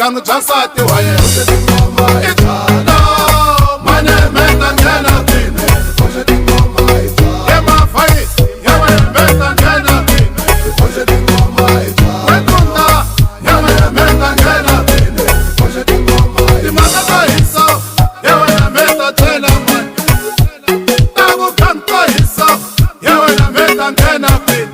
vugangu bya nsati wa yena itala mane meta ngena kwini ye mafayisi ye wena meta ngena kwini wekunda ye wena meta ngena kwini timaka ka hisa ye wena meta tela mani taku kanto hisa ye wena meta ngena kwini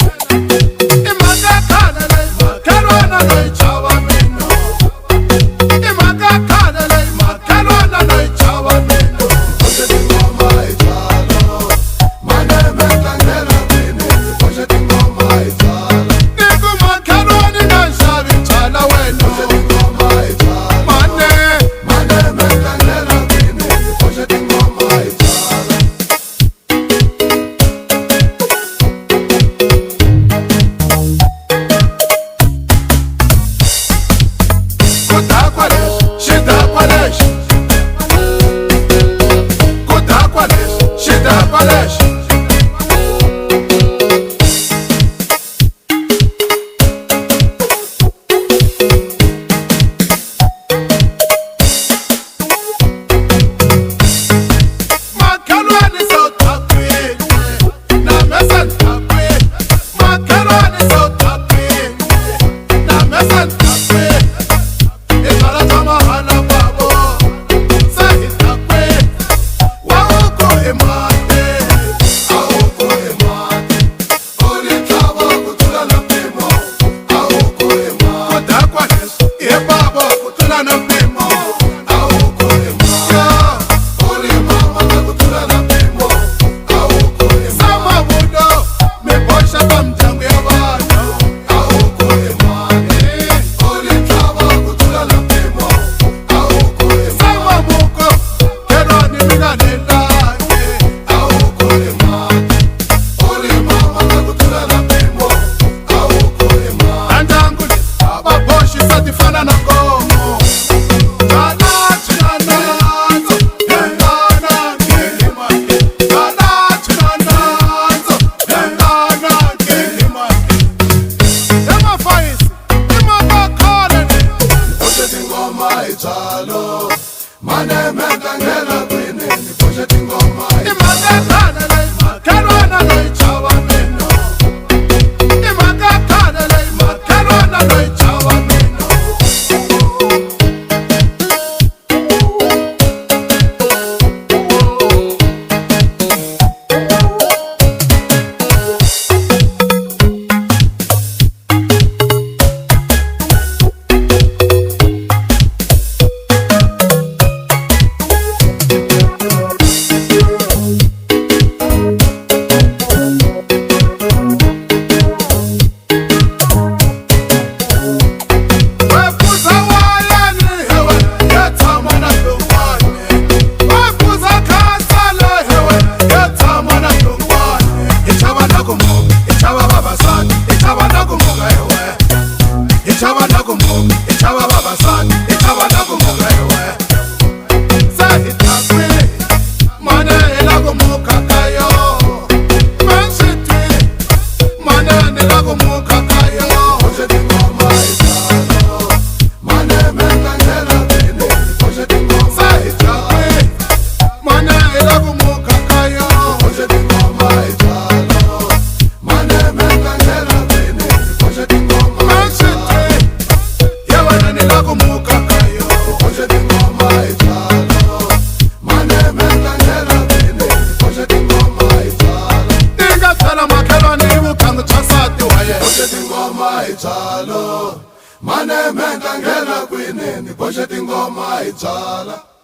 Mane meta ngena kwini niposhe tingoma imakakana le makelwana lo ichawa mino imakakana le makelwana lo ichawa mino Mane meta ngena kwini niposhe tingoma itsala